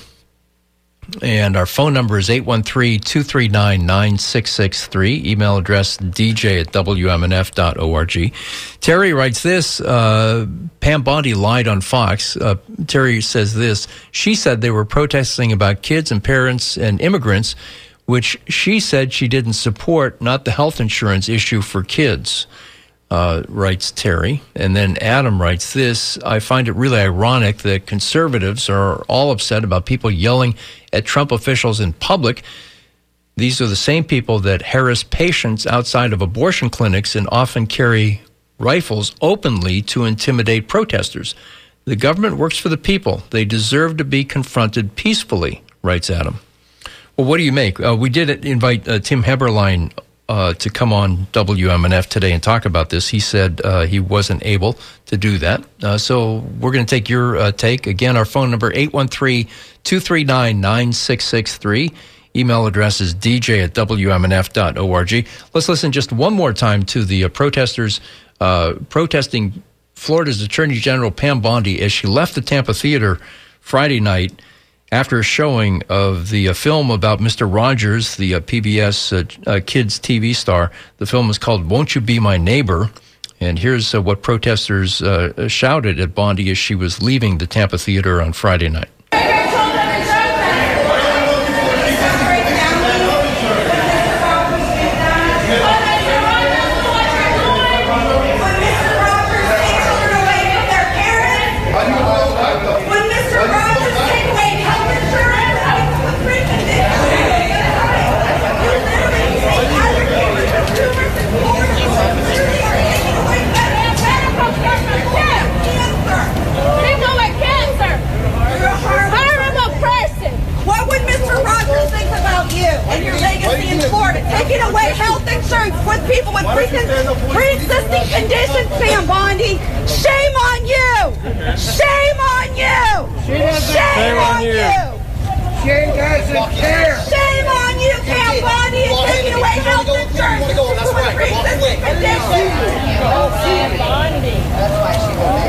And our phone number is eight one three, two three nine, nine six six three. Email address d j at w m n f dot org. Terry writes this, uh, Pam Bondi lied on Fox. Uh, Terry says this, she said they were protesting about kids and parents and immigrants, which she said she didn't support, not the health insurance issue for kids. Uh, writes Terry. And then Adam writes this, I find it really ironic that conservatives are all upset about people yelling at Trump officials in public. These are the same people that harass patients outside of abortion clinics and often carry rifles openly to intimidate protesters. The government works for the people. They deserve to be confronted peacefully, writes Adam. Well, what do you make? Uh, we did invite uh, Tim Heberlein Uh, to come on W M N F today and talk about this. He said uh, he wasn't able to do that. Uh, so we're going to take your uh, take. Again, our phone number, eight one three, two three nine, nine six six three. Email address is d j at w m n f dot org. Let's listen just one more time to the uh, protesters uh, protesting Florida's Attorney General Pam Bondi as she left the Tampa Theater Friday night after a showing of the uh, film about Mister Rogers, the uh, P B S uh, uh, Kids T V star. The film is called Won't You Be My Neighbor? And here's uh, what protesters uh, shouted at Bondi as she was leaving the Tampa Theater on Friday night. Taking away health insurance with people with pre-existing conditions, Pam Bondi. Shame on you! Shame on you! Shame on you! She doesn't care. Shame on you, Pam Bondi, and taking away health insurance with people with pre-existing conditions. Pam Bondi. That's why she went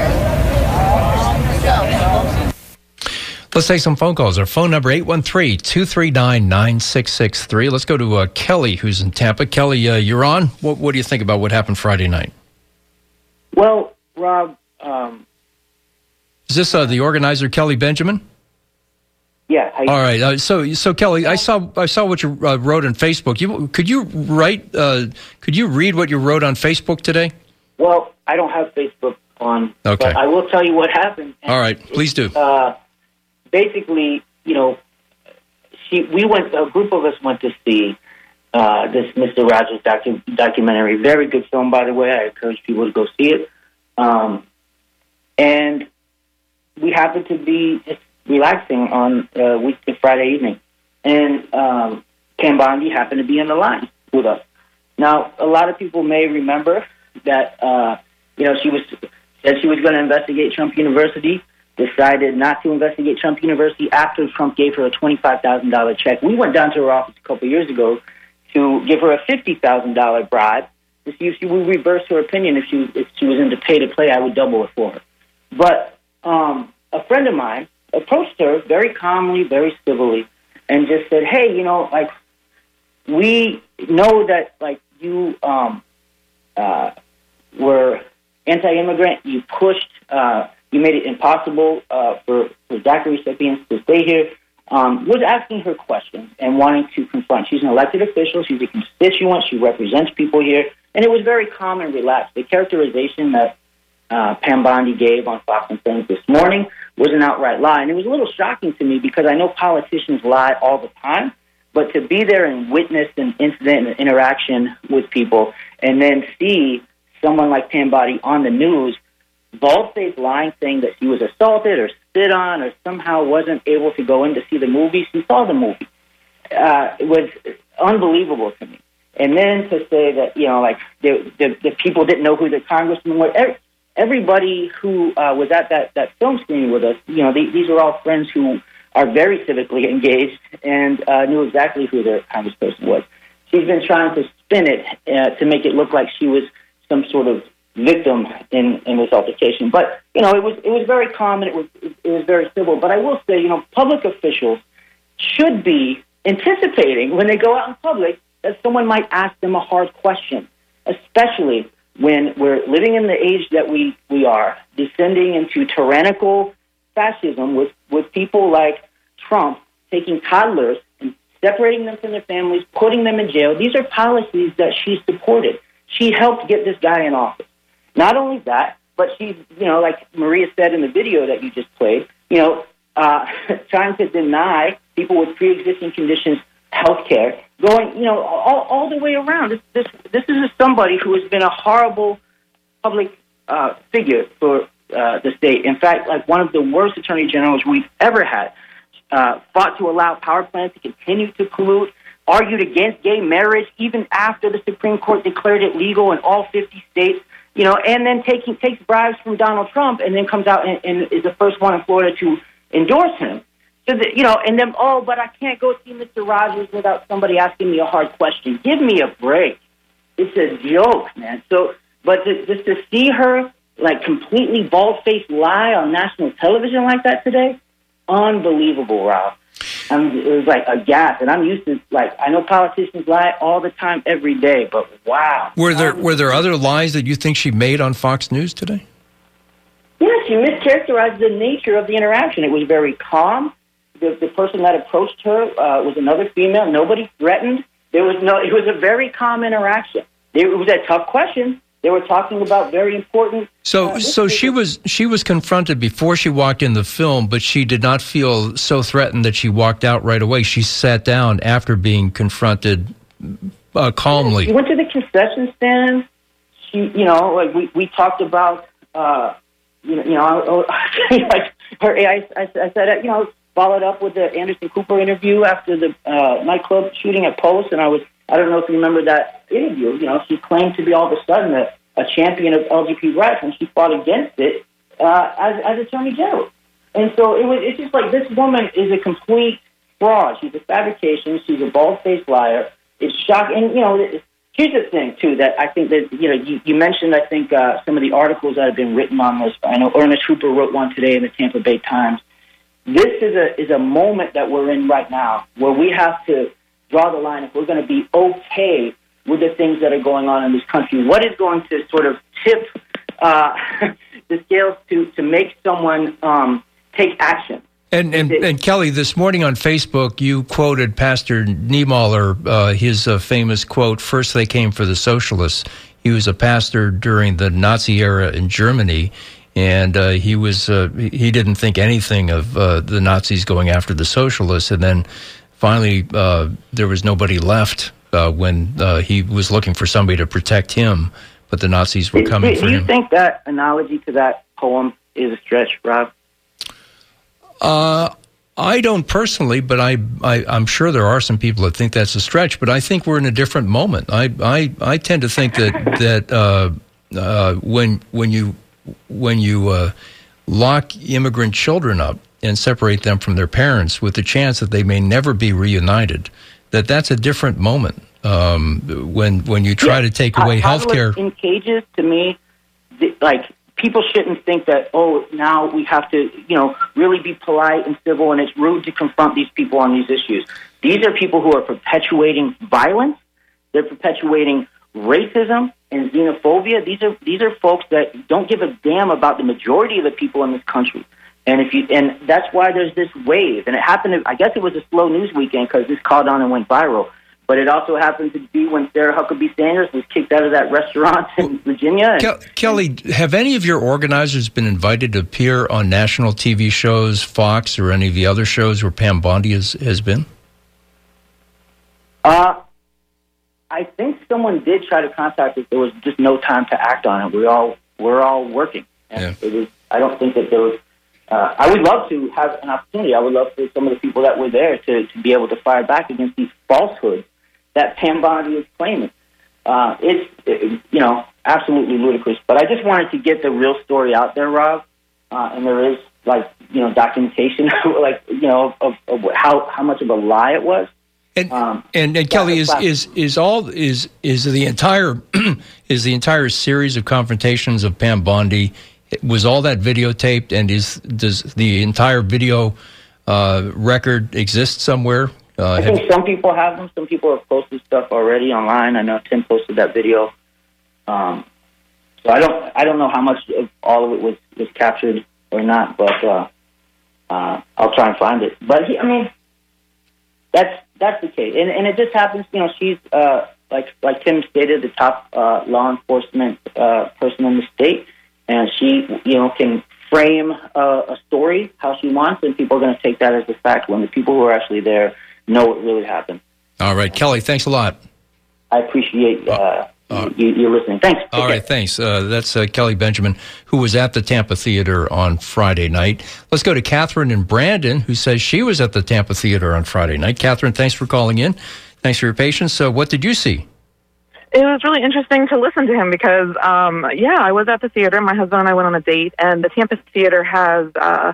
there. Let's take some phone calls. Our phone number, eight one three, two three nine, nine six six three. Let's go to uh, Kelly, who's in Tampa. Kelly, uh, you're on. What, what do you think about what happened Friday night? Well, Rob... Um, Is this uh, the organizer, Kelly Benjamin? Yeah. I, All right. Uh, so, so Kelly, I saw I saw what you uh, wrote on Facebook. You could you write? Uh, could you read what you wrote on Facebook today? Well, I don't have Facebook on. Okay. But I will tell you what happened. All right. Please do. Uh, basically, you know, she we went. A group of us went to see uh, this Mister Rogers docu- documentary. Very good film, by the way. I encourage people to go see it. Um, and we happened to be just relaxing on uh, week Friday evening, and um, Pam Bondi happened to be in the line with us. Now, a lot of people may remember that uh, you know she was said she was going to investigate Trump University. Decided not to investigate Trump University after Trump gave her a twenty-five thousand dollars check. We went down to her office a couple of years ago to give her a fifty thousand dollars bribe to see if she would reverse her opinion. If she if she was into pay to play, I would double it for her. But um, a friend of mine approached her very calmly, very civilly, and just said, "Hey, you know, like we know that like you um, uh, were anti-immigrant. You pushed." Uh, You made it impossible uh, for, for DACA recipients to stay here. Um, was asking her questions and wanting to confront. She's an elected official. She's a constituent. She represents people here. And it was very calm and relaxed. The characterization that uh, Pam Bondi gave on Fox and Friends this morning was an outright lie. And it was a little shocking to me because I know politicians lie all the time. But to be there and witness an incident and interaction with people and then see someone like Pam Bondi on the news bald-faced lying, saying that she was assaulted or spit on or somehow wasn't able to go in to see the movie. She saw the movie. Uh, it was unbelievable to me. And then to say that, you know, like the, the, the people didn't know who the congressman was. Every, everybody who uh, was at that, that film screening with us, you know, they, these are all friends who are very civically engaged and uh, knew exactly who the congressperson was. She's been trying to spin it uh, to make it look like she was some sort of victim in, in this altercation. But, you know, it was it was very calm and it was it was very civil. But I will say, you know, public officials should be anticipating when they go out in public that someone might ask them a hard question, especially when we're living in the age that we, we are, descending into tyrannical fascism with, with people like Trump taking toddlers and separating them from their families, putting them in jail. These are policies that she supported. She helped get this guy in office. Not only that, but she's, you know, like Maria said in the video that you just played, you know, uh, trying to deny people with pre-existing conditions health care, going, you know, all, all the way around. This, this this is somebody who has been a horrible public uh, figure for uh, the state. In fact, like one of the worst attorney generals we've ever had, uh, fought to allow power plants to continue to pollute, argued against gay marriage even after the Supreme Court declared it legal in all fifty states. You know, and then taking takes bribes from Donald Trump, and then comes out and, and is the first one in Florida to endorse him. So that, you know, and then oh, but I can't go see Mister Rogers without somebody asking me a hard question. Give me a break. It's a joke, man. So, but to, just to see her like completely bald-faced lie on national television like that today, unbelievable, Rob. I mean, it was like a gas, and I'm used to like I know politicians lie all the time, every day. But wow, were there were there other lies that you think she made on Fox News today? Yeah, she mischaracterized the nature of the interaction. It was very calm. The, the person that approached her uh, was another female. Nobody threatened. There was no. It was a very calm interaction. It was a tough question. They were talking about very important. So, uh, so she was she was confronted before she walked in the film, but she did not feel so threatened that she walked out right away. She sat down after being confronted uh, calmly. She went to the concession stand. She, you know, like we, we talked about, uh, you know, you know, like her. I, I, I said, you know, followed up with the Anderson Cooper interview after the uh, nightclub shooting at Post, and I was. I don't know if you remember that interview. You know, she claimed to be all of a sudden a, a champion of L G B T rights, and she fought against it uh, as, as Attorney General. And so it was. It's just like this woman is a complete fraud. She's a fabrication. She's a bald-faced liar. It's shocking. And you know, it, here's the thing too that I think that you know you, you mentioned. I think uh, some of the articles that have been written on this. I know Ernest Hooper wrote one today in the Tampa Bay Times. This is a is a moment that we're in right now where we have to draw the line if we're going to be okay with the things that are going on in this country. What is going to sort of tip uh, the scales to, to make someone um, take action? And and, and Kelly, this morning on Facebook, you quoted Pastor Niemöller, uh, his uh, famous quote, "First they came for the socialists." He was a pastor during the Nazi era in Germany, and uh, he was uh, he didn't think anything of uh, the Nazis going after the socialists. And then finally, uh, there was nobody left uh, when uh, he was looking for somebody to protect him, but the Nazis were coming do, for do you him. think that analogy to that poem is a stretch, Rob? Uh, I don't personally, but I, I, I'm sure there are some people that think that's a stretch. But I think we're in a different moment. I, I, I tend to think that that uh, uh, when when you when you uh, lock immigrant children up and separate them from their parents with the chance that they may never be reunited, that that's a different moment. Um, when when you try Yeah. to take away health care. In cages, to me, th- like. People shouldn't think that, oh, now we have to, you know, really be polite and civil, and it's rude to confront these people on these issues. These are people who are perpetuating violence. They're perpetuating racism and xenophobia. These are these are folks that don't give a damn about the majority of the people in this country. And if you, and that's why there's this wave. And it happened. I guess it was a slow news weekend because this caught on and went viral. But it also happened to be when Sarah Huckabee Sanders was kicked out of that restaurant in Virginia. And, Ke- Kelly, have any of your organizers been invited to appear on national T V shows, Fox, or any of the other shows where Pam Bondi has, has been? Uh, I think someone did try to contact us. There was just no time to act on it. We all we're all working, and Yeah. it was. I don't think that there was. Uh, I would love to have an opportunity. I would love for some of the people that were there to, to be able to fire back against these falsehoods that Pam Bondi is claiming. Uh, it's, it, you know, absolutely ludicrous. But I just wanted to get the real story out there, Rob. Uh, and there is, like, you know, documentation, like, you know, of, of how, how much of a lie it was. And Um, and, and Kelly, is, is is all is is the entire is the entire series of confrontations of Pam Bondi, was all that videotaped, and is does the entire video uh, record exist somewhere? Uh, I think some people have them. Some people have posted stuff already online. I know Tim posted that video. Um, so I don't, I don't know how much of all of it was, was captured or not, but uh, uh, I'll try and find it. But he, I mean, that's that's the case, and and it just happens. You know, she's uh, like like Tim stated, the top uh, law enforcement uh, person in the state, and she, you know, can frame a, a story how she wants, and people are going to take that as the fact when the people who are actually there know what really happened. All right, Kelly, thanks a lot. I appreciate uh, uh, you, you listening. Thanks. All right, thanks. Uh, that's uh, Kelly Benjamin, who was at the Tampa Theater on Friday night. Let's go to Catherine in Brandon, who says she was at the Tampa Theater on Friday night. Catherine, thanks for calling in. Thanks for your patience. So what did you see? It was really interesting to listen to him because, um, yeah, I was at the theater. My husband and I went on a date, and the Tampa Theater has uh,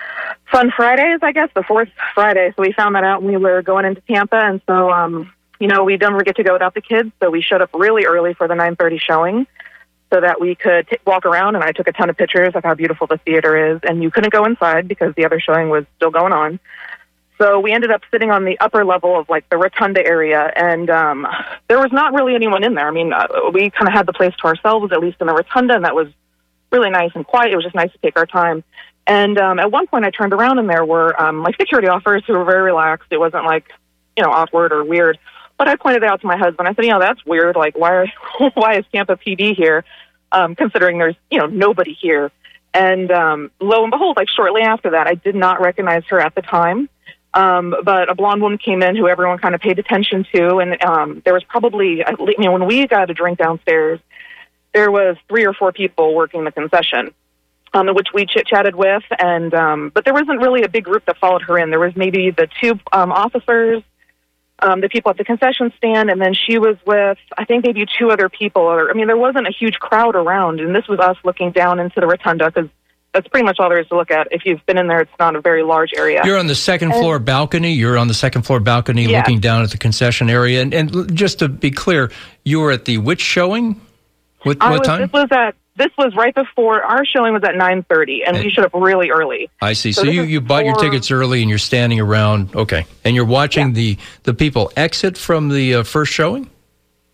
Fun Fridays, I guess, the fourth Friday. So we found that out when we were going into Tampa, and so, um, you know, we didn't get to go without the kids, so we showed up really early for the nine thirty showing so that we could t- walk around, and I took a ton of pictures of how beautiful the theater is, and you couldn't go inside because the other showing was still going on. So we ended up sitting on the upper level of, like, the rotunda area, and um, there was not really anyone in there. I mean, uh, we kind of had the place to ourselves, at least in the rotunda, and that was really nice and quiet. It was just nice to take our time. And um, at one point I turned around, and there were, um, like, security officers who were very relaxed. It wasn't, like, you know, awkward or weird. But I pointed it out to my husband. I said, you know, that's weird. Like, why, why is Tampa P D here, um, considering there's, you know, nobody here? And um, lo and behold, like, shortly after that, I did not recognize her at the time. Um, but a blonde woman came in who everyone kind of paid attention to, and um, there was probably, you know, when we got a drink downstairs, there was three or four people working the concession, um, which we chit-chatted with, and um, but there wasn't really a big group that followed her in. There was maybe the two um, officers, um, the people at the concession stand, and then she was with, I think, maybe two other people. Or, I mean, there wasn't a huge crowd around, and this was us looking down into the rotunda, because that's pretty much all there is to look at. If you've been in there, it's not a very large area. You're on the second and, floor balcony. You're on the second floor balcony yeah. looking down at the concession area. And, and just to be clear, you were at the which showing? What, I what was, time? This was at this was right before our showing was at nine thirty, and, and we showed up really early. I see. So, so you, you bought your tickets early, and you're standing around. Okay, and you're watching yeah. the the people exit from the uh, first showing.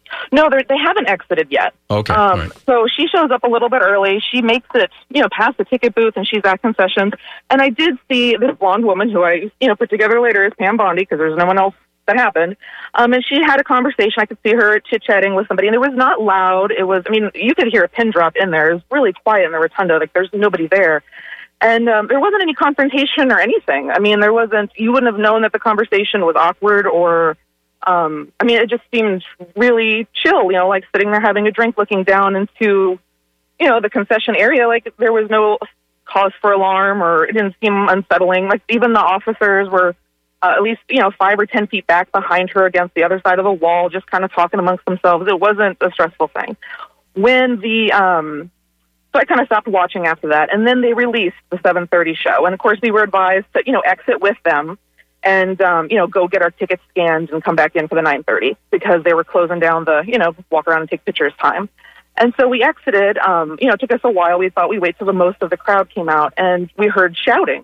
No, they're- they haven't exited yet. Okay. Um, right. So she shows up a little bit early. She makes it, you know, past the ticket booth, and she's at concessions. And I did see this blonde woman who I, you know, put together later as Pam Bondi, because there's no one else that happened. Um, and she had a conversation. I could see her chit-chatting with somebody, and it was not loud. It was, I mean, you could hear a pin drop in there. It was really quiet in the rotunda. Like, there's nobody there. And um, there wasn't any confrontation or anything. I mean, there wasn't, you wouldn't have known that the conversation was awkward or, um, I mean, it just seemed really chill, you know, like sitting there having a drink, looking down into, you know, the concession area. Like, there was no cause for alarm, or it didn't seem unsettling. Like, even the officers were uh, at least, you know, five or ten feet back behind her against the other side of the wall, just kind of talking amongst themselves. It wasn't a stressful thing. When the, um, so I kind of stopped watching after that, and then they released the seven thirty show. And, of course, we were advised to, you know, exit with them and, um, you know, go get our tickets scanned and come back in for the nine thirty, because they were closing down the, you know, walk around and take pictures time. And so we exited. Um, you know, it took us a while. We thought we'd wait till the most of the crowd came out, and we heard shouting.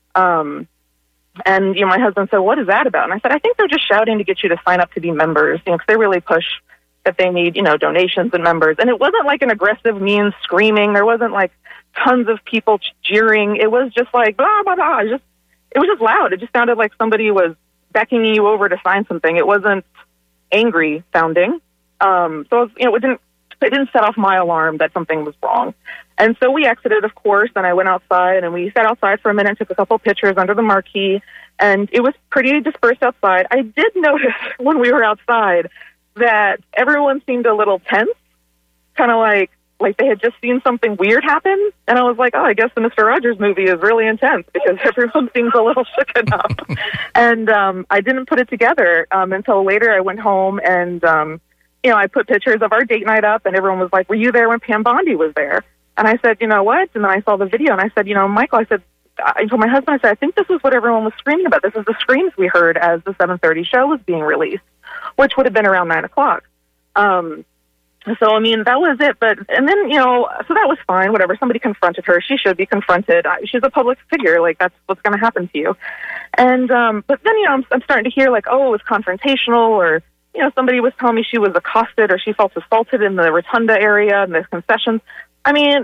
Um, and, you know, my husband said, "What is that about?" And I said, "I think they're just shouting to get you to sign up to be members, you know, because they really push that they need, you know, donations and members." And it wasn't like an aggressive, mean screaming. There wasn't like tons of people jeering. It was just like, blah, blah, blah. Just, it was just loud. It just sounded like somebody was beckoning you over to sign something. It wasn't angry sounding. Um, so, it was, you know, it didn't, it didn't set off my alarm that something was wrong. And so we exited, of course, and I went outside, and we sat outside for a minute, took a couple pictures under the marquee, and it was pretty dispersed outside. I did notice when we were outside that everyone seemed a little tense, kind of like like they had just seen something weird happen. And I was like, oh, I guess the Mister Rogers movie is really intense, because everyone seems a little shook up. And um, I didn't put it together um, until later. I went home and, um, you know, I put pictures of our date night up, and everyone was like, were you there when Pam Bondi was there? And I said, you know what? And then I saw the video, and I said, you know, Michael, I said, I told my husband, I said, I think this is what everyone was screaming about. This is the screams we heard as the seven thirty show was being released, which would have been around nine o'clock. Um, so, I mean, that was it. But, and then, you know, so that was fine, whatever. Somebody confronted her. She should be confronted. She's a public figure. Like, that's what's going to happen to you. And, um, but then, you know, I'm, I'm starting to hear, like, oh, it was confrontational, or, you know, somebody was telling me she was accosted or she felt assaulted in the rotunda area and the concessions. I mean,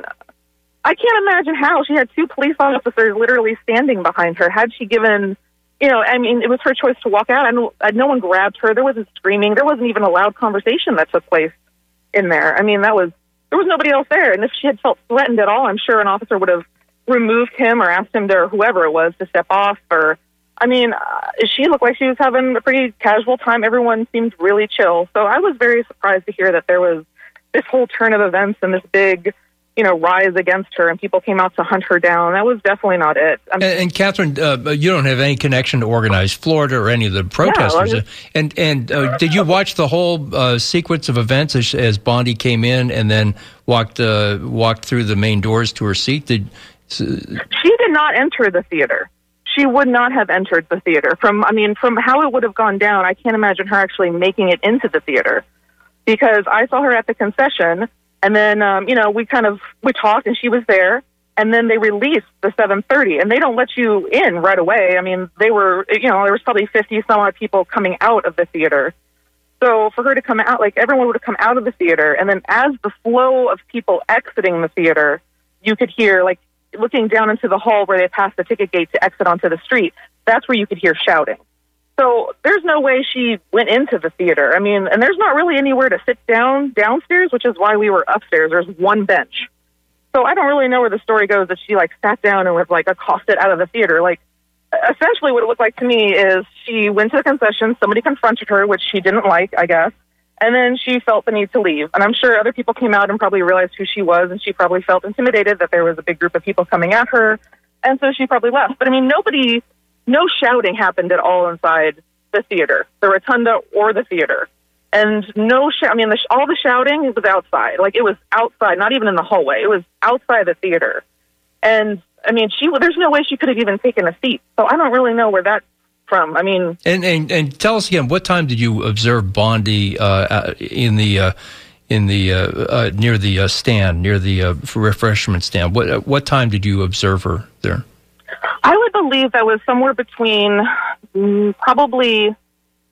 I can't imagine how. She had two police officers literally standing behind her. Had she given, you know, I mean, it was her choice to walk out. I know, no one grabbed her. There wasn't screaming. There wasn't even a loud conversation that took place in there. I mean, that was, there was nobody else there. And if she had felt threatened at all, I'm sure an officer would have removed him or asked him to, or whoever it was, to step off. Or, I mean, uh, she looked like she was having a pretty casual time. Everyone seemed really chill. So I was very surprised to hear that there was this whole turn of events and this big, you know, rise against her, and people came out to hunt her down. That was definitely not it. I mean, and, and Catherine, uh, you don't have any connection to Organized Florida or any of the protesters. Yeah, well, and and uh, did you watch the whole uh, sequence of events as, as Bondi came in and then walked uh, walked through the main doors to her seat? Did uh, she did not enter the theater. She would not have entered the theater. From, I mean, from how it would have gone down, I can't imagine her actually making it into the theater, because I saw her at the concession. And then, um, you know, we kind of, we talked, and she was there, and then they released the seven thirty, and they don't let you in right away. I mean, they were, you know, there was probably fifty some odd people coming out of the theater. So for her to come out, like, everyone would have come out of the theater, and then as the flow of people exiting the theater, you could hear, like, looking down into the hall where they passed the ticket gate to exit onto the street, that's where you could hear shouting. So there's no way she went into the theater. I mean, and there's not really anywhere to sit down downstairs, which is why we were upstairs. There's one bench. So I don't really know where the story goes that she, like, sat down and was, like, accosted out of the theater. Like, essentially what it looked like to me is she went to the concession, somebody confronted her, which she didn't like, I guess, and then she felt the need to leave. And I'm sure other people came out and probably realized who she was, and she probably felt intimidated that there was a big group of people coming at her, and so she probably left. But, I mean, nobody... No shouting happened at all inside the theater, the rotunda or the theater. And no sh- I mean, the sh- all the shouting was outside. Like, it was outside, not even in the hallway. It was outside the theater. And, I mean, she there's no way she could have even taken a seat. So I don't really know where that's from. I mean... And and, and tell us again, what time did you observe Bondi uh, in the... Uh, in the uh, uh, near the uh, stand, near the uh, refreshment stand? What, uh, what time did you observe her there? I would believe that was somewhere between mm, probably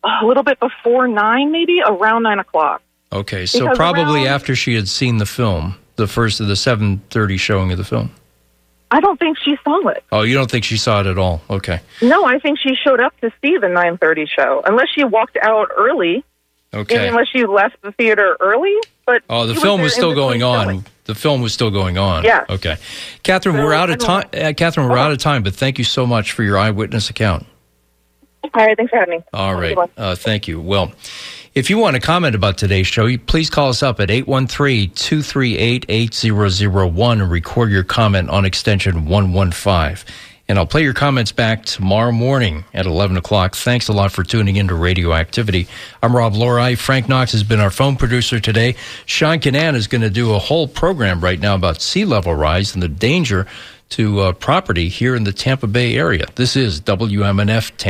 a little bit before nine, maybe around nine o'clock. Okay, so Because probably around- after she had seen the film, the first of the seven thirty showing of the film. I don't think she saw it. Oh, you don't think she saw it at all? Okay. No, I think she showed up to see the nine thirty show, unless she walked out early. Okay. Unless she left the theater early. But Oh, the she film there was in still between going on. showing. The film was still going on. Yes. Okay. Catherine, So, we're out of I time. don't- Uh, Catherine, we're out of time, but thank you so much for your eyewitness account. All right, thanks for having me. All Have a right. good one. Uh, thank you. Well, if you want to comment about today's show, you please call us up at eight one three, two three eight, eight zero zero one and record your comment on extension one one five. And I'll play your comments back tomorrow morning at eleven o'clock. Thanks a lot for tuning into Radioactivity. I'm Rob Lorai. Frank Knox has been our phone producer today. Sean Canan is going to do a whole program right now about sea level rise and the danger to uh, property here in the Tampa Bay area. This is W M N F Tampa.